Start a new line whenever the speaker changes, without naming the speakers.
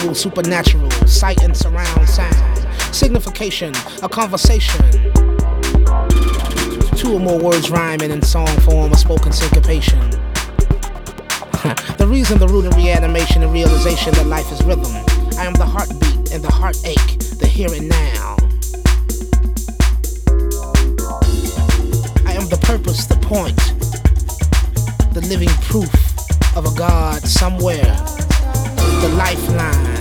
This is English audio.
Supernatural, sight and surround sound. Signification, a conversation. Two or more words rhyming in song form or spoken syncopation. The reason, the root of reanimation and realization that life is rhythm. I am the heartbeat and the heartache, the here and now. I am the purpose, the point, the living proof of a God somewhere, the lifeline.